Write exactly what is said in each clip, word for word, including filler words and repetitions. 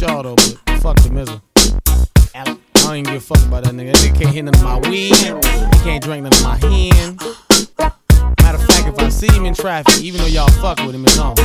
y'all though, but fuck the Mizzle. I don't even give a fuck about that nigga. That nigga can't hit none of my weed. He can't drink none of my hen. Matter of fact, if I see him in traffic, even though y'all fuck with him, it's on.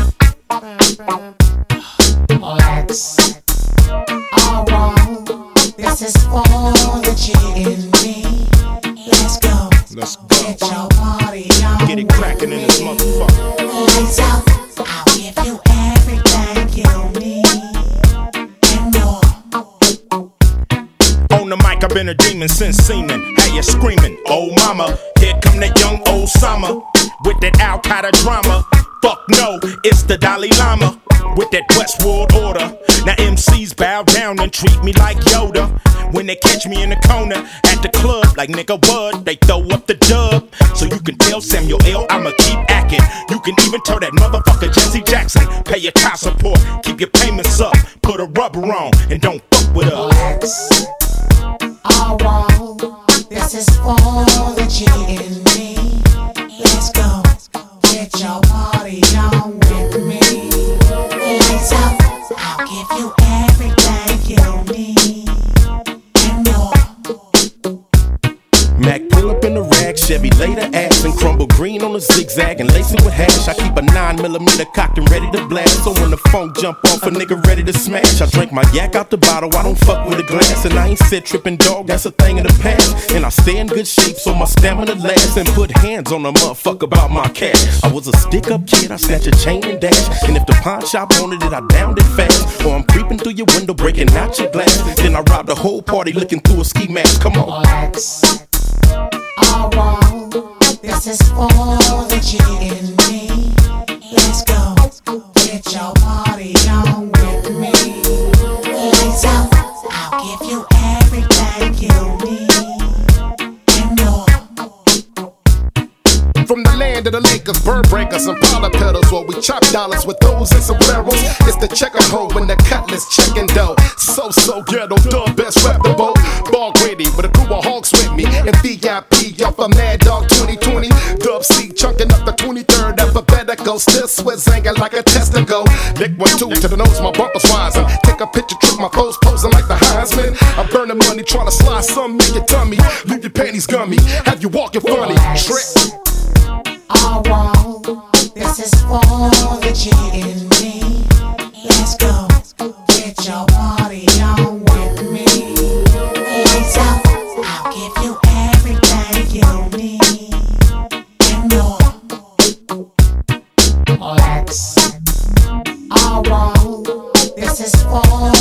Let's all wrong. This is for the G in me. Let's go. Let's go. Get your party on. Get it crackin' in this motherfucker. Lights out. I'll give you everything you need and more. On the mic, I've been a demon since semen. How you screaming? Oh mama, here come that young Osama with that Al Qaeda drama. Fuck no, it's the Dalai Lama with that Westworld order. Now M Cs bow down and treat me like Yoda. When they catch me in the corner at the club, like nigga what? They throw up the dub. So you can tell Samuel L. I'ma keep acting. You can even tell that motherfucker Jesse Jackson. Pay your child support, keep your payments up. Put a rubber on and don't fuck with us. All wrong. This is for the G in me. Let's go. Get your party on with me. Lights out. I'll give you everything you need and more. Mac pull up in the rag, Chevy lay the ass and crumble green on the zigzag and lace it with hash. I keep a nine millimeter cocked and ready to blast. So when the phone jump off, a nigga ready to smash. I drink my yak out the bottle, I don't fuck with a glass. And I ain't said tripping dog, that's a thing in the past. And I stay in good shape so my stamina lasts. And put hands on a motherfucker about my cash. I was a stick up kid, I snatch a chain and dash. And if the pawn shop wanted it, I downed it fast. Or I'm creeping through your window, breaking out your glass. Then I rob the whole party looking through a ski mask, come on. All wrong. This is for the G in me. Let's go. Get your party on with me. Lights out. I'll give you everything you need and more. From the land of the Lakers, bird breakers, and powder pedals, where we chop dollars with those and sombreros. It's the checker hole when the cutlass checking dough. So, so ghetto, the best rep the boat. Ball Grady with a crew of hawks with me. And V I P off a Mad Dog twenty twenty. Dub C chunking up the twenty-third alphabetical. Still Swiss hanging like a testicle. Lick one, two to the nose, my bumper's rising. Take a picture, trick my foes posing like the Heisman. I'm burning money, trying to slide some in your tummy. Leave your panties gummy, have you walking funny. Trick. All wrong. This is for the G in me. Let's go. Get your party on with me. Lights out. I'll give you everything you need and more. Let's all wrong. This is for